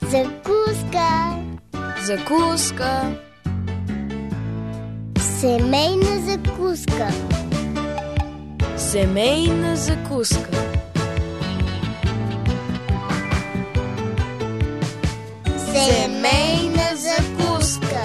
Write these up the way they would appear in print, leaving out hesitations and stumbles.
Закуска. Закуска. Семейна закуска. Семейна закуска. Семейна закуска.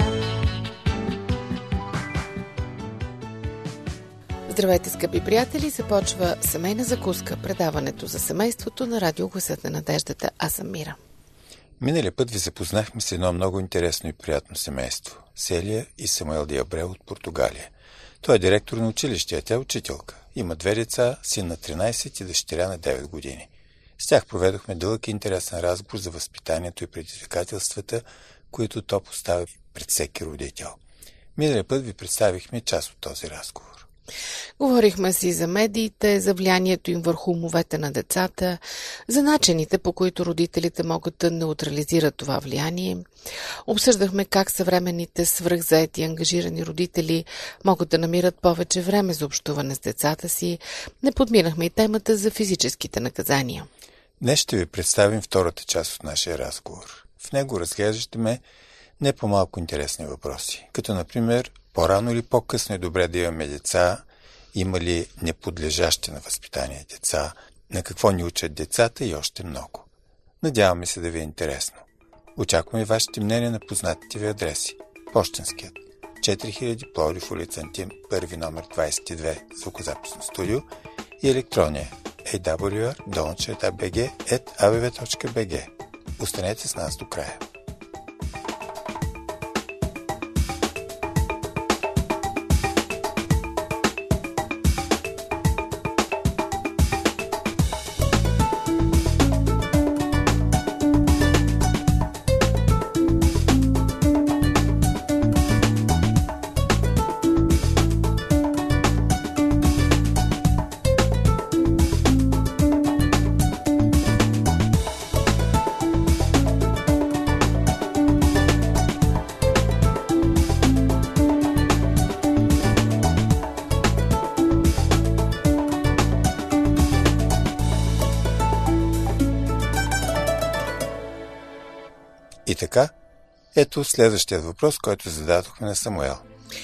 Здравейте, скъпи приятели! Започва Семейна закуска, предаването за семейството на радио Гласът на надеждата. Аз съм Мира. Миналия път ви запознахме с едно много интересно и приятно семейство – Селия и Самуел Диабрел от Португалия. Той е директор на училище, а тя е учителка. Има 2 деца, син на 13 и дъщеря на 9 години. С тях проведохме дълъг и интересен разговор за възпитанието и предизвикателствата, които то поставя пред всеки родител. Миналия път ви представихме част от този разговор. Говорихме си за медиите, за влиянието им върху умовете на децата, за начините, по които родителите могат да неутрализират това влияние. Обсъждахме как съвременните свръхзаети и ангажирани родители могат да намират повече време за общуване с децата си. Не подминахме и темата за физическите наказания. Днес ще ви представим втората част от нашия разговор. В него разглеждаме не по-малко интересни въпроси, като например по-рано или по-късно е добре да имаме деца, има ли неподлежащи на възпитание деца, на какво ни учат децата и още много. Надяваме се да ви е интересно. Очакваме вашите мнения на познатите ви адреси. Пощенският 4000 Пловдив, улица Антим, първи номер 22, звукозаписно студио и електронния awr@abv.bg. Останете с нас до края. И така, ето следващият въпрос, който зададохме на Самуел.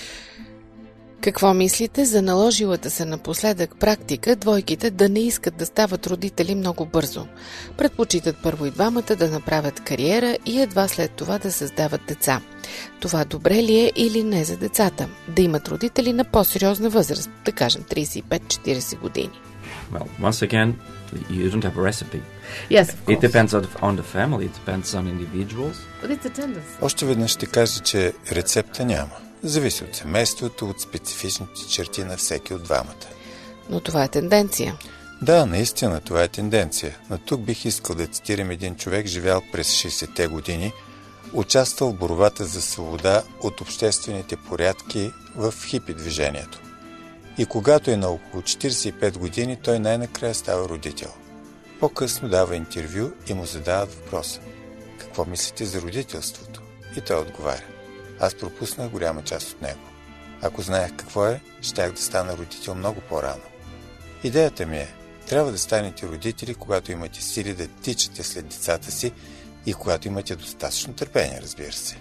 Какво мислите за наложилата се напоследък практика двойките да не искат да стават родители много бързо? Предпочитат първо и двамата да направят кариера и едва след това да създават деца. Това добре ли е или не за децата? Да имат родители на по-сериозна възраст, да кажем 35-40 години. Well, once again, you don't have a recipe. Yes, of course. It depends on the family, it depends on individuals. But it's a tendency. Още веднъж ще кажа, че рецепта няма. Зависи от семейството, от специфичните черти на всеки от двамата. Но това е тенденция. Да, наистина, това е тенденция. Но тук бих искал да цитирам един човек, живял през 60-те години, участвал в борбата за свобода от обществените порядки в хипи движението. И когато е на около 45 години, той най-накрая става родител. По-късно дава интервю и му задават въпроса: какво мислите за родителството? И той отговаря: аз пропуснах голяма част от него. Ако знаех какво е, щях да стана родител много по-рано. Идеята ми е, трябва да станете родители, когато имате сили да тичате след децата си и когато имате достатъчно търпение, разбира се.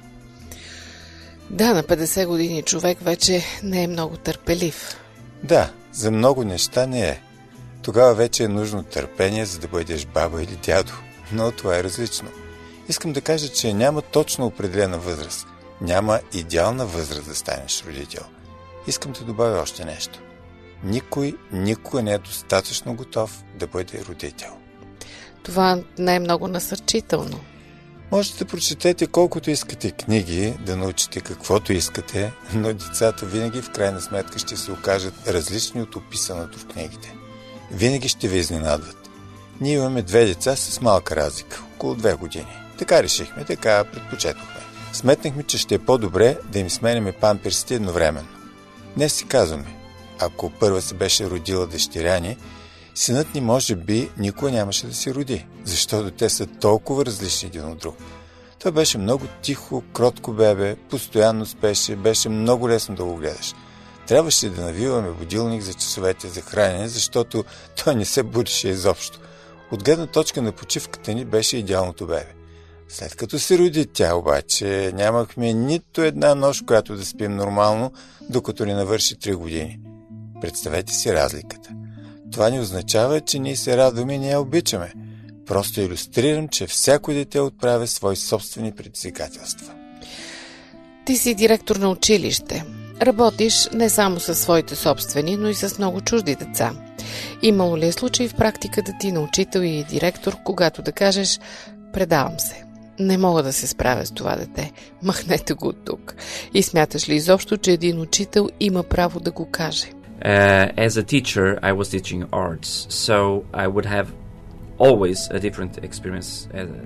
Да, на 50 години човек вече не е много търпелив. Да, за много неща не е. Тогава вече е нужно търпение, за да бъдеш баба или дядо. Но това е различно. Искам да кажа, че няма точно определена възраст. Няма идеална възраст да станеш родител. Искам да добавя още нещо. Никой никога не е достатъчно готов да бъде родител. Това не е много насърчително. Можете да прочетете колкото искате книги, да научите каквото искате, но децата винаги в крайна сметка ще се окажат различни от описаното в книгите. Винаги ще ви изненадват. Ние имаме 2 деца с малка разлика, около 2 години. Така решихме, така предпочетохме. Сметнахме, че ще е по-добре да им сменяме памперсите едновременно. Днес си казваме, ако първа се беше родила дъщеря ни, синът ни може би никога нямаше да се роди, защото те са толкова различни един от друг. Той беше много тихо, кротко бебе, постоянно спеше, беше много лесно да го гледаш. Трябваше да навиваме будилник за часовете за хранене, защото той не се будеше изобщо. От гледна точка на почивката ни беше идеалното бебе. След като се роди тя обаче, нямахме нито една нощ, която да спим нормално, докато не навърши 3 години. Представете си разликата. Това не означава, че ние се радваме и не я обичаме. Просто илюстрирам, че всяко дете отправя свои собствени предизвикателства. Ти си директор на училище. Работиш не само със своите собствени, но и с много чужди деца. Имало ли е случай в практиката ти на учител и директор, когато да кажеш «предавам се, не мога да се справя с това дете, махнете го от тук»? И смяташ ли изобщо, че един учител има право да го каже? As a teacher, I was teaching arts, so I would have always a different experience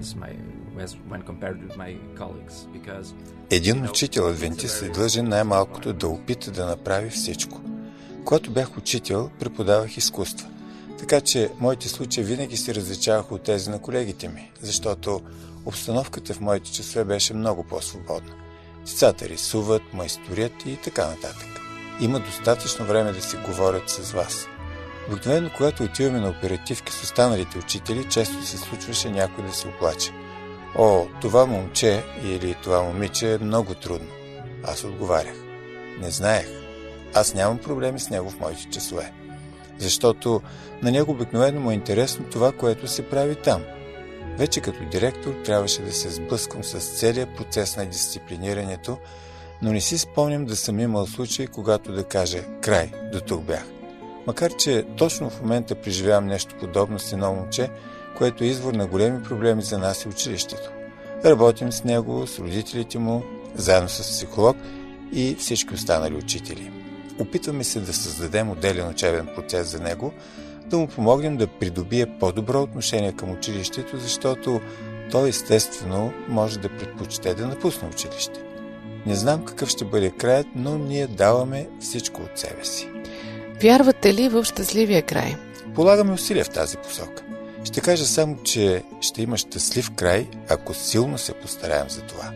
when compared with my colleagues, because един учител адвентист е длъжен най-малкото да опита да направи всичко. Когато бях учител, преподавах изкуства. Така че моите случаи винаги се различаваха от тези на колегите ми, защото обстановката в моите часове беше много по-свободна. Децата рисуват, майсторят и така нататък. Има достатъчно време да си говорят с вас. Обикновено, когато отиваме на оперативки с останалите учители, често се случваше някой да се оплаче. О, това момче или това момиче е много трудно. Аз отговарях. Не знаех. Аз нямам проблеми с него в моите часове. Защото на него обикновено му е интересно това, което се прави там. Вече като директор трябваше да се сблъскам с целия процес на дисциплинирането, но не си спомням да съм имал случай, когато да кажа «край, до тук бях». Макар че точно в момента преживявам нещо подобно с едно момче, което е извор на големи проблеми за нас и училището. Работим с него, с родителите му, заедно с психолог и всички останали учители. Опитваме се да създадем отделен учебен процес за него, да му помогнем да придобие по-добро отношение към училището, защото той естествено може да предпочете да напусне училище. Не знам какъв ще бъде краят, но ние даваме всичко от себе си. Вярвате ли в щастливия край? Полагаме усилия в тази посока. Ще кажа само, че ще има щастлив край, ако силно се постараем за това.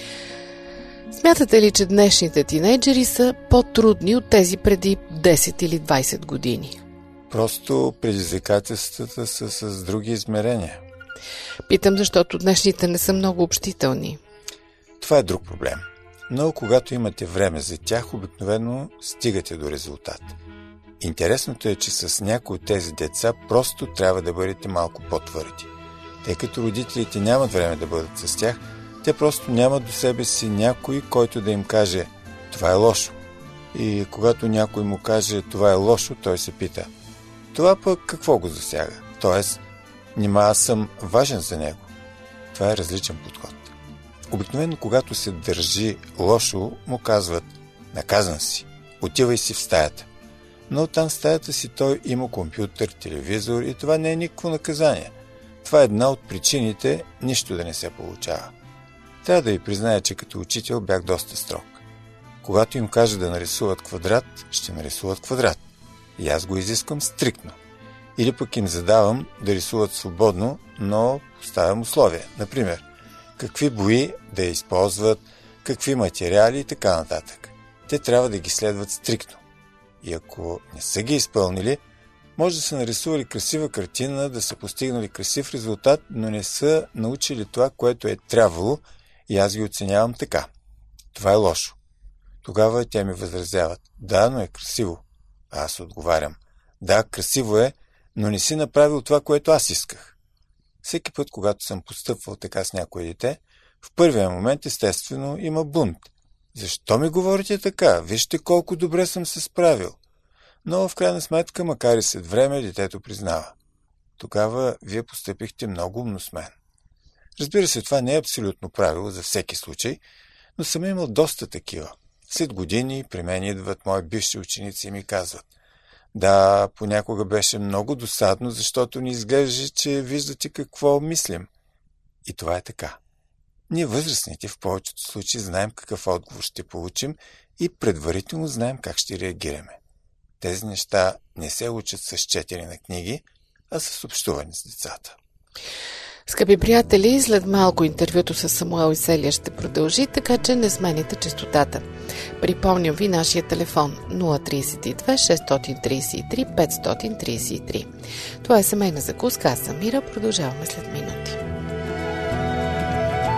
Смятате ли, че днешните тинейджери са по-трудни от тези преди 10 или 20 години? Просто предизвикателствата са с други измерения. Питам, защото днешните не са много общителни. Това е друг проблем. Но когато имате време за тях, обикновено стигате до резултат. Интересното е, че с някои от тези деца просто трябва да бъдете малко по-твърди. Тъй като родителите нямат време да бъдат с тях, те просто нямат до себе си някой, който да им каже «това е лошо». И когато някой му каже «това е лошо», той се пита «това пък какво го засяга?» Тоест, нима аз съм важен за него. Това е различен подход. Обикновено, когато се държи лошо, му казват «наказан си, отивай си в стаята». Но там в стаята си той има компютър, телевизор и това не е никакво наказание. Това е една от причините нищо да не се получава. Трябва да ви призная, че като учител бях доста строг. Когато им кажа да нарисуват квадрат, ще нарисуват квадрат. И аз го изисквам стриктно. Или пък им задавам да рисуват свободно, но поставям условия. Например, какви бои да използват, какви материали и така нататък. Те трябва да ги следват стриктно. И ако не са ги изпълнили, може да са нарисували красива картина, да са постигнали красив резултат, но не са научили това, което е трябвало и аз ги оценявам така. Това е лошо. Тогава те ми възразяват. Да, но е красиво. А аз отговарям. Да, красиво е, но не си направил това, което аз исках. Всеки път, когато съм постъпвал така с някое дете, в първия момент естествено има бунт. Защо ми говорите така? Вижте колко добре съм се справил. Но в крайна сметка, макар и след време, детето признава. Тогава вие постъпихте много умно с мен. Разбира се, това не е абсолютно правило за всеки случай, но съм имал доста такива. След години при мен идват мои бивши ученици и ми казват: да, понякога беше много досадно, защото ни изглежда, че виждате какво мислим. И това е така. Ние възрастните в повечето случаи знаем какъв отговор ще получим и предварително знаем как ще реагираме. Тези неща не се учат с четене на книги, а с общуване с децата. Скъпи приятели, след малко интервюто с Самуел и Селия ще продължи, така че не смените честотата. Припомням ви нашия телефон 032 633 533. Това е семейна закуска, аз съм Мира, продължаваме след минути.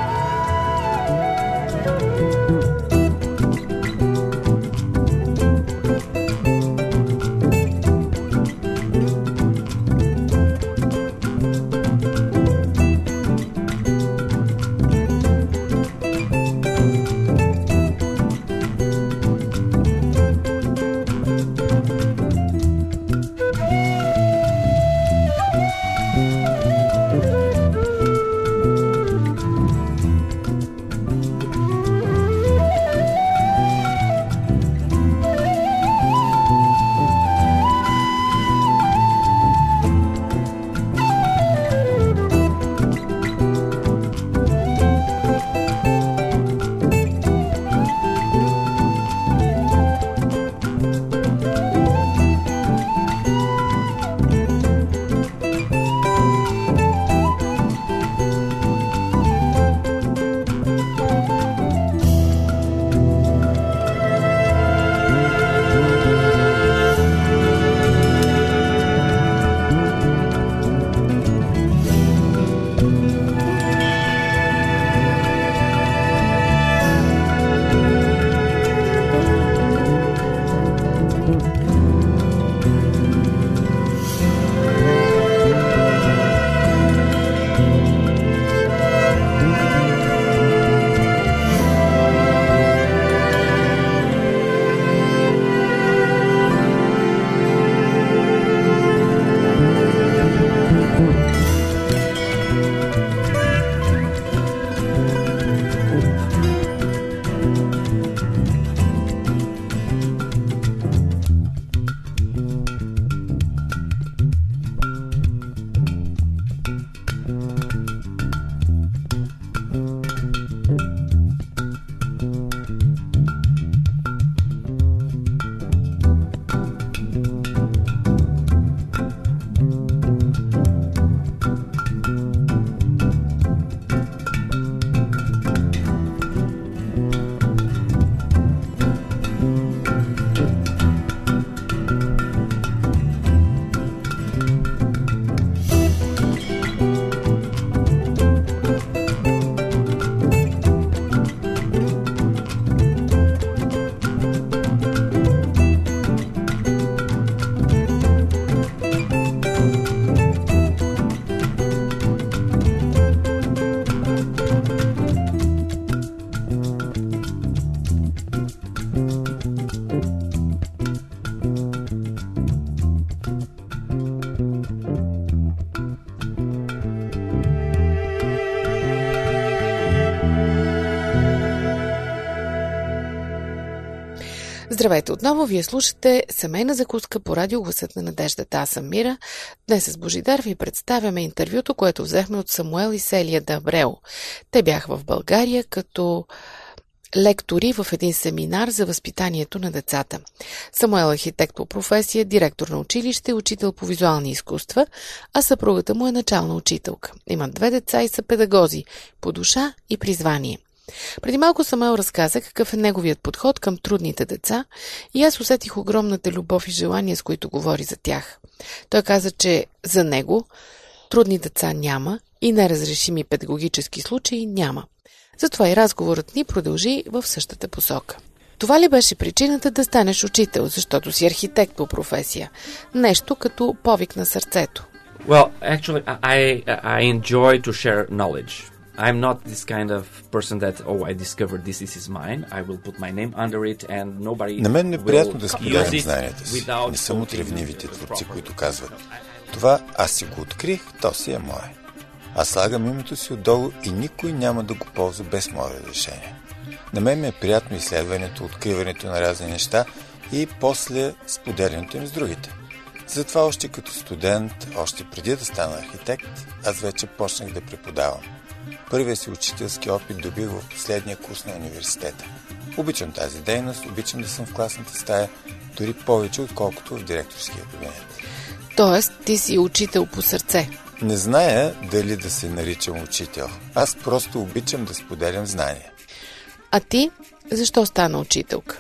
Здравейте отново, вие слушате Семейна закуска по радио Гласът на надеждата. Аз съм Мира. Днес с Божидар ви представяме интервюто, което взехме от Самуел и Селия Дабрео. Те бяха в България като лектори в един семинар за възпитанието на децата. Самуел е архитект по професия, директор на училище, учител по визуални изкуства, а съпругата му е начална учителка. Имат 2 деца и са педагози по душа и призвание. Преди малко Самуел разказа какъв е неговият подход към трудните деца и аз усетих огромната любов и желание, с които говори за тях. Той каза, че за него трудни деца няма и неразрешими педагогически случаи няма. Затова и разговорът ни продължи в същата посока. Това ли беше причината да станеш учител, защото си архитект по професия? Нещо като повик на сърцето. Well, actually, I enjoy to share knowledge. I'm not this kind of person that, I discovered this is mine, I will put my name under it and nobody. На мен е приятно да споделям знанията си. Не съм от ревнивите творци, които казват: това аз си го открих, то си е мое. Аз слагам името си отдолу и никой няма да го ползва без мое разрешение. На мен ми е приятно изследването, откриването на разни неща и после споделянето им с другите. Затова още като студент, още преди да стана архитект, аз вече почнах да преподавам. Първия си учителски опит добих в последния курс на университета. Обичам тази дейност, обичам да съм в класната стая, дори повече, отколкото в директорския кабинет. Тоест, ти си учител по сърце. Не зная дали да се наричам учител. Аз просто обичам да споделям знания. А ти защо стана учителка?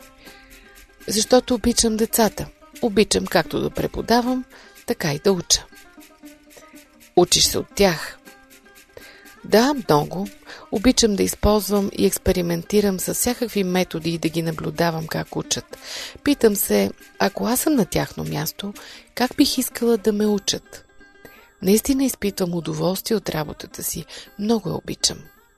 Защото обичам децата. Обичам както да преподавам, така и да уча. Учиш се от тях. Да, много. Обичам да използвам и експериментирам с всякакви методи и да ги наблюдавам как учат. Питам се, ако аз съм на тяхно място, как бих искала да ме учат? Наистина изпитвам удоволствие от работата си. Много я обичам.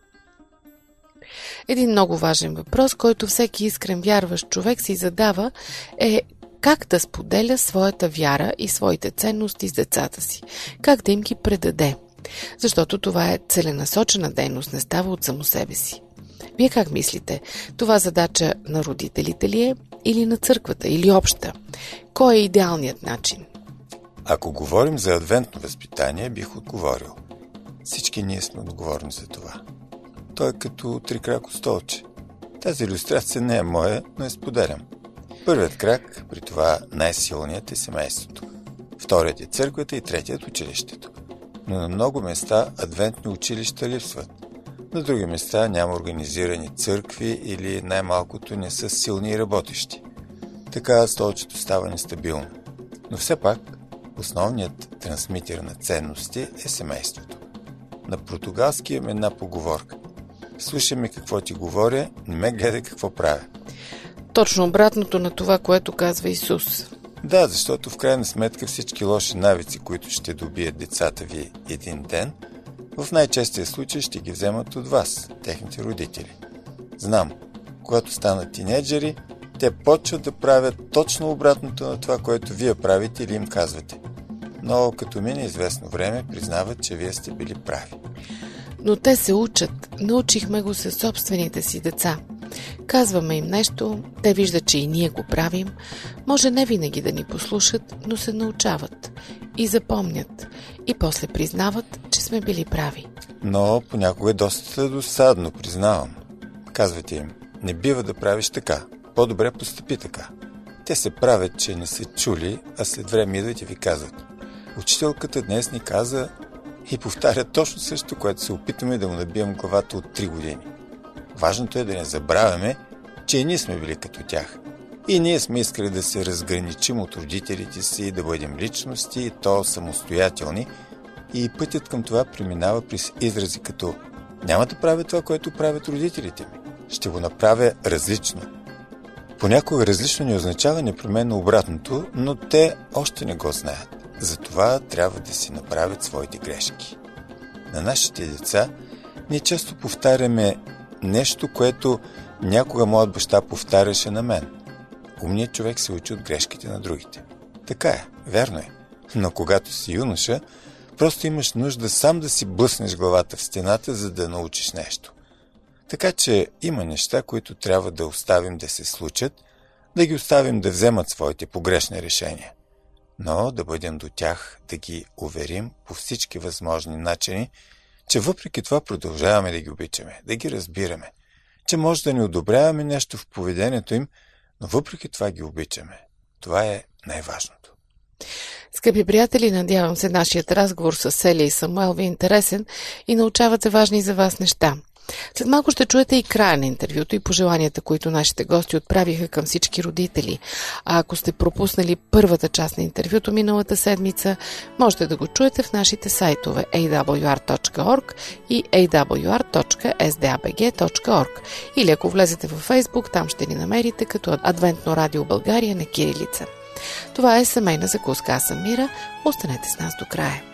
Един много важен въпрос, който всеки искрен вярващ човек си задава, е как да споделя своята вяра и своите ценности с децата си. Как да им ги предаде. Защото това е целенасочена дейност, не става от само себе си. Вие как мислите? Това задача на родителите ли е или на църквата, или обща? Кой е идеалният начин? Ако говорим за адвентно възпитание, бих отговорил: всички ние сме отговорни за това. Той е като трикрако столче. Тази илюстрация не е моя, но я споделям. Първият крак, при това най-силният, е семейството. Вторият е църквата и третият училището. Но на много места адвентни училища липсват. На други места няма организирани църкви или най-малкото не са силни и работещи. Така столчето става нестабилно. Но все пак основният трансмитер на ценности е семейството. На португалски има една поговорка: слушай ме какво ти говоря, не ме гледай какво правя. Точно обратното на това, което казва Исус. Да, защото в крайна сметка всички лоши навици, които ще добият децата ви един ден, в най-честия случай ще ги вземат от вас, техните родители. Знам, когато станат тинейджери, те почват да правят точно обратното на това, което вие правите или им казвате. Но като мине известно време, признават, че вие сте били прави. Но те се учат. Научихме го със собствените си деца. Казваме им нещо, те виждат, че и ние го правим. Може не винаги да ни послушат, но се научават и запомнят. И после признават, че сме били прави. Но понякога е доста досадно, признавам. Казвате им: не бива да правиш така, по-добре постъпи така. Те се правят, че не са чули, а след време идват и ви казват: учителката днес ни каза, и повтаря точно също, което се опитваме да му набием главата от 3 години. Важното е да не забравяме, че и ние сме били като тях. И ние сме искали да се разграничим от родителите си, да бъдем личности, и то самостоятелни. И пътят към това преминава през изрази като: няма да правя това, което правят родителите ми. Ще го направя различно. Понякога различно не означава непременно обратното, но те още не го знаят. Затова трябва да си направят своите грешки. На нашите деца ние често повтаряме нещо, което някога моят баща повтаряше на мен. Умният човек се учи от грешките на другите. Така е, вярно е. Но когато си юноша, просто имаш нужда сам да си блъснеш главата в стената, за да научиш нещо. Така че има неща, които трябва да оставим да се случат, да ги оставим да вземат своите погрешни решения, но да бъдем до тях, да ги уверим по всички възможни начини, че въпреки това продължаваме да ги обичаме, да ги разбираме, че може да не одобряваме нещо в поведението им, но въпреки това ги обичаме. Това е най-важното. Скъпи приятели, надявам се нашият разговор с Селия и Самуел ви е интересен и научавате важни за вас неща. След малко ще чуете и края на интервюто и пожеланията, които нашите гости отправиха към всички родители. А ако сте пропуснали първата част на интервюто миналата седмица, можете да го чуете в нашите сайтове awr.org и awr.sdabg.org. Или ако влезете във Facebook, там ще ни намерите като Адвентно радио България на кирилица. Това е Семейна закуска. Аз съм Мира. Останете с нас до края.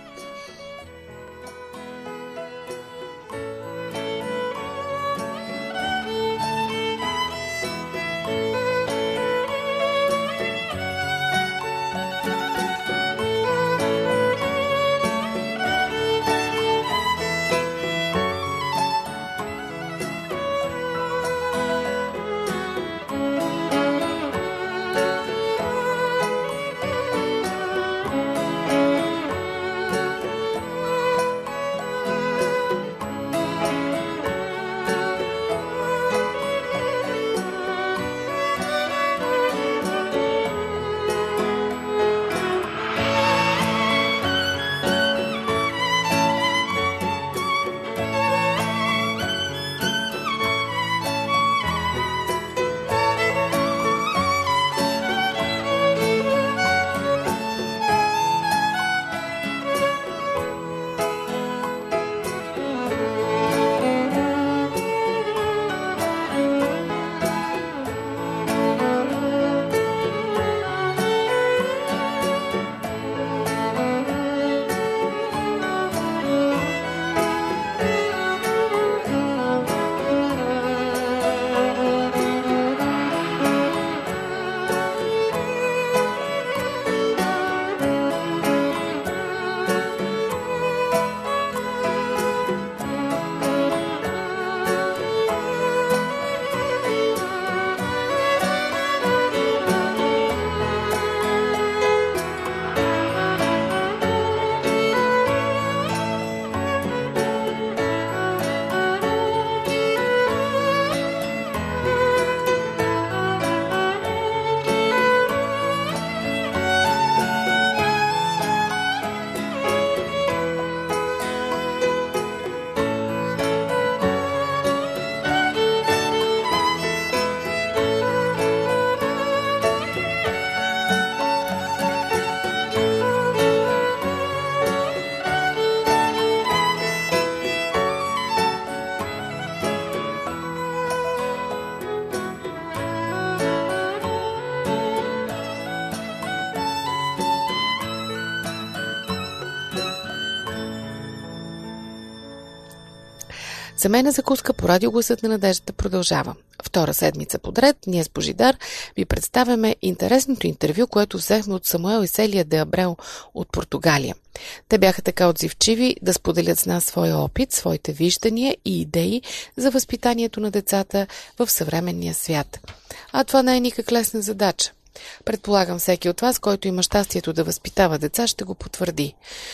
Семейна закуска по радио Гласът на надеждата продължава. Втора седмица подред, ние с Божидар ви представяме интересното интервю, което взехме от Самуел и Селия де Абрел от Португалия. Те бяха така отзивчиви да споделят с нас своя опит, своите виждания и идеи за възпитанието на децата в съвременния свят. А това не е никак лесна задача. Предполагам, всеки от вас, който има щастието да възпитава деца, ще го потвърди.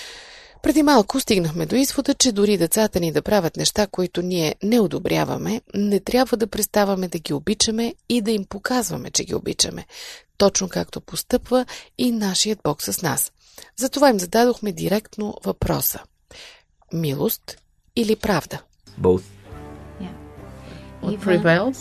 Преди малко стигнахме до извода, че дори децата ни да правят неща, които ние не одобряваме, не трябва да преставаме да ги обичаме и да им показваме, че ги обичаме, точно както постъпва и нашият Бог с нас. Затова им зададохме директно въпроса. Милост или правда? Both. What prevails?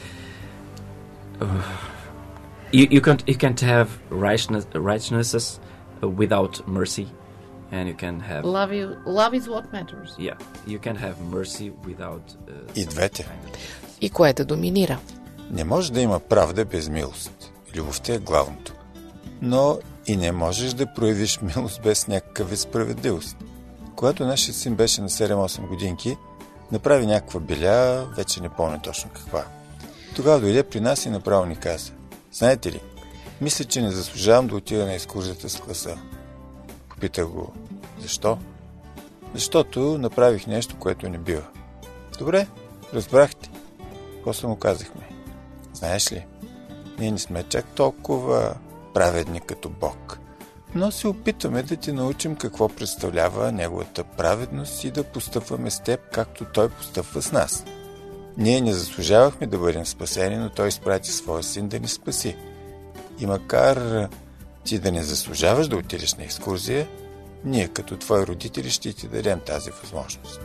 You can't have righteousness without mercy. And you can have Love is what matters. Yeah, you can have mercy without И двете. И кое да доминира? Не може да има правда без милост. Любовта е главното. Но и не можеш да проявиш милост без някаква вид справедливост. Когато нашият син беше на 7-8 годинки, направи някаква беля, вече не помня точно каква. Тогава дойде при нас и направо ни каза: знаете ли, мисля, че не заслужавам да отида на екскурзията с класа. Попитах го: защо? Защото направих нещо, което не бива. Добре, разбрахте. После му казахме: знаеш ли, Ние не сме чак толкова праведни като Бог, но се опитваме да ти научим какво представлява Неговата праведност и да постъпваме с теб, както Той постъпва с нас. Ние не заслужавахме да бъдем спасени, но Той изпрати Своя Син да ни спаси. И макар ти да не заслужаваш да отидеш на екскурзия, ние като твои родители ще ти дадем тази възможност.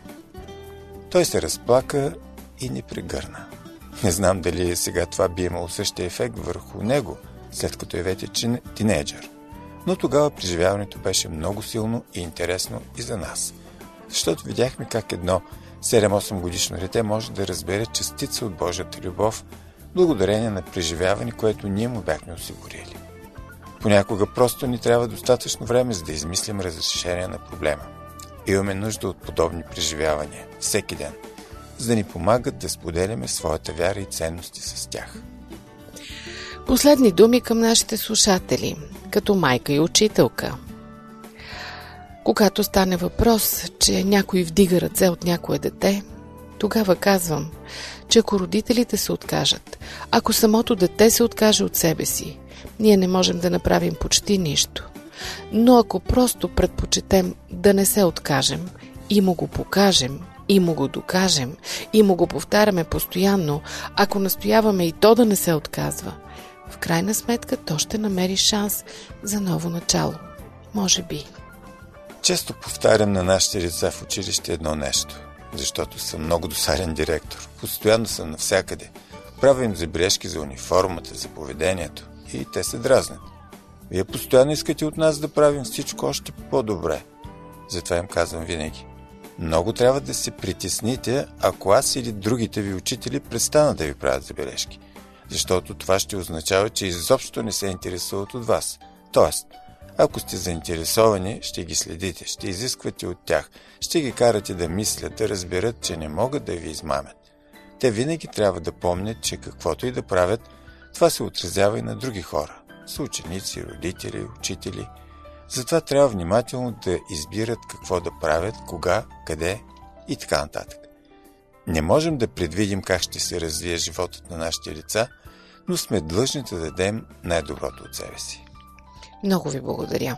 Той се разплака и ни прегърна. Не знам дали сега това би имало същия ефект върху него, след като е вече тинейджър. Но тогава преживяването беше много силно и интересно и за нас. Защото видяхме как едно 7-8 годишно дете може да разбере частица от Божията любов, благодарение на преживяване, което ние му бяхме осигурили. Понякога просто ни трябва достатъчно време, за да измислим разрешение на проблема. Имаме нужда от подобни преживявания всеки ден, за да ни помагат да споделяме своята вяра и ценности с тях. Последни думи към нашите слушатели, като майка и учителка. Когато стане въпрос, че някой вдига ръце от някое дете, тогава казвам, че ако родителите се откажат, ако самото дете се откаже от себе си, ние не можем да направим почти нищо. Но ако просто предпочетем да не се откажем и му го покажем, и му го докажем, и му го повтаряме постоянно, ако настояваме и то да не се отказва, в крайна сметка то ще намери шанс за ново начало. Може би. Често повтарям на нашите деца в училище едно нещо, защото съм много досаден директор. Постоянно съм навсякъде. Правя им забележки за униформата, за поведението и те се дразнят. Вие постоянно искате от нас да правим всичко още по-добре. Затова им казвам винаги. Много трябва да се притесните, ако аз или другите ви учители престанат да ви правят забележки. Защото това ще означава, че изобщо не се интересуват от вас. Тоест, ако сте заинтересовани, ще ги следите, ще изисквате от тях, ще ги карате да мислят, да разберат, че не могат да ви измамят. Те винаги трябва да помнят, че каквото и да правят, това се отразява и на други хора. Съученици, родители, учители. Затова трябва внимателно да избират какво да правят, кога, къде и така нататък. Не можем да предвидим как ще се развие животът на нашите деца, но сме длъжни да дадем най-доброто от себе си. Много ви благодаря.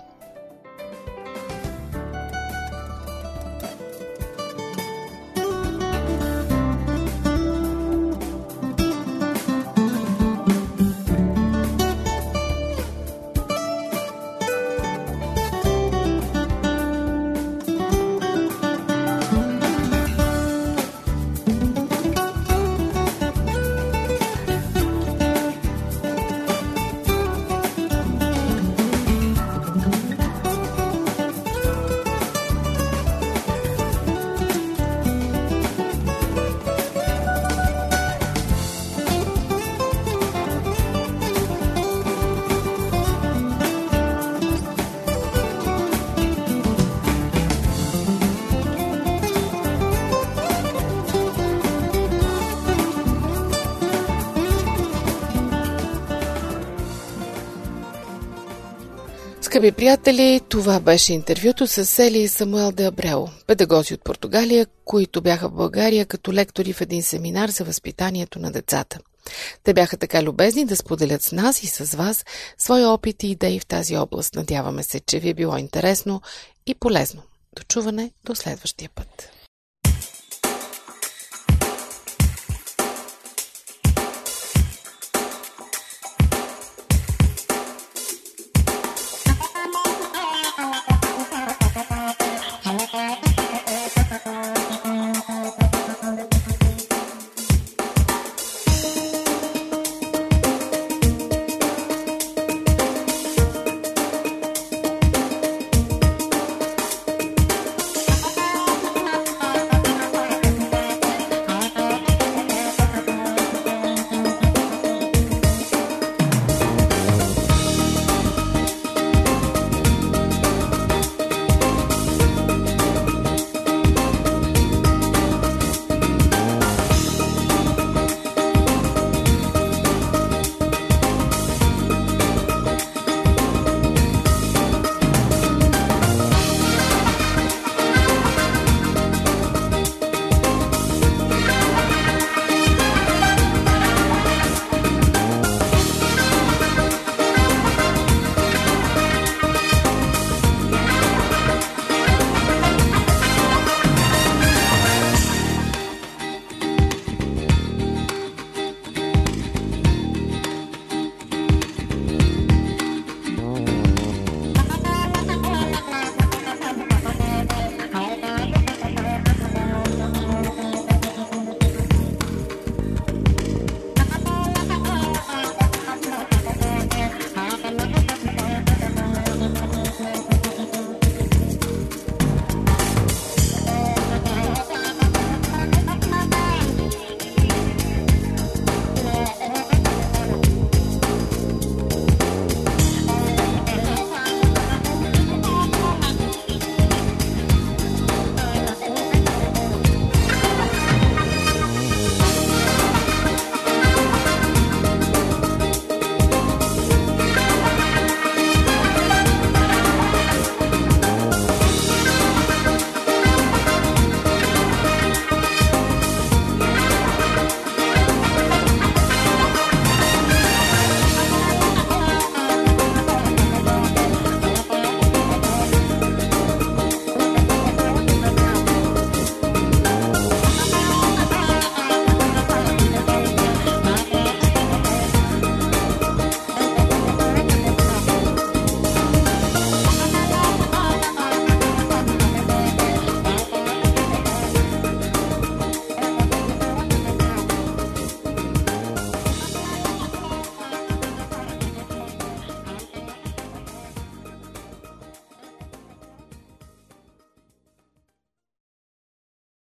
Скъпи приятели, това беше интервюто с Сели и Самуел де Абрел, педагози от Португалия, които бяха в България като лектори в един семинар за възпитанието на децата. Те бяха така любезни да споделят с нас и с вас свои опити и идеи в тази област. Надяваме се, че ви е било интересно и полезно. До чуване до следващия път.